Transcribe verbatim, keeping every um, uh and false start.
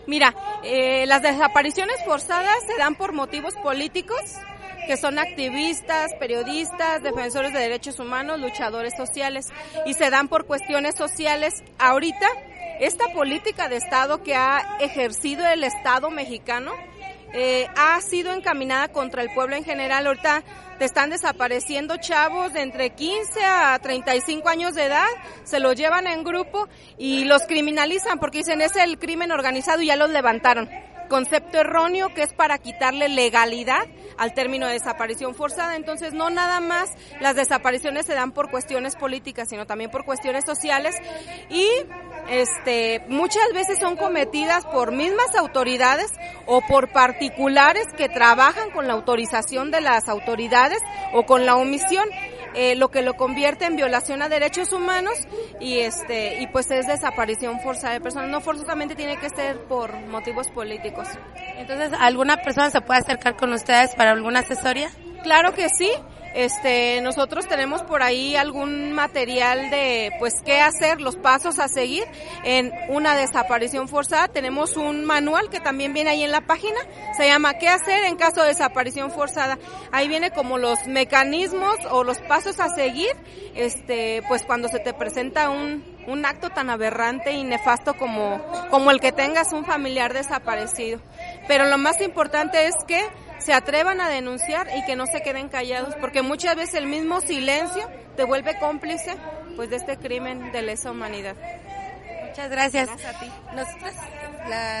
Mira, eh, las desapariciones forzadas se dan por motivos políticos, que son activistas, periodistas, defensores de derechos humanos, luchadores sociales, y se dan por cuestiones sociales. Ahorita, esta política de Estado que ha ejercido el Estado mexicano eh, ha sido encaminada contra el pueblo en general. Ahorita te están desapareciendo chavos de entre quince a treinta y cinco años de edad, se los llevan en grupo y los criminalizan porque dicen es el crimen organizado y ya los levantaron. Concepto erróneo que es para quitarle legalidad al término de desaparición forzada. Entonces no nada más las desapariciones se dan por cuestiones políticas, sino también por cuestiones sociales y este muchas veces son cometidas por mismas autoridades o por particulares que trabajan con la autorización de las autoridades o con la omisión, eh, lo que lo convierte en violación a derechos humanos y este y pues es desaparición forzada de personas. No forzosamente tiene que ser por motivos políticos. Entonces, ¿alguna persona se puede acercar con ustedes para alguna asesoría? Claro que sí. Este, nosotros tenemos por ahí algún material de, pues, qué hacer, los pasos a seguir en una desaparición forzada. Tenemos un manual que también viene ahí en la página, se llama ¿qué hacer en caso de desaparición forzada? Ahí viene como los mecanismos o los pasos a seguir, este, pues cuando se te presenta un, un acto tan aberrante y nefasto como, como el que tengas un familiar desaparecido. Pero lo más importante es que se atrevan a denunciar y que no se queden callados, porque muchas veces el mismo silencio te vuelve cómplice pues de este crimen de lesa humanidad. Muchas gracias. Gracias a ti. Nosotros, la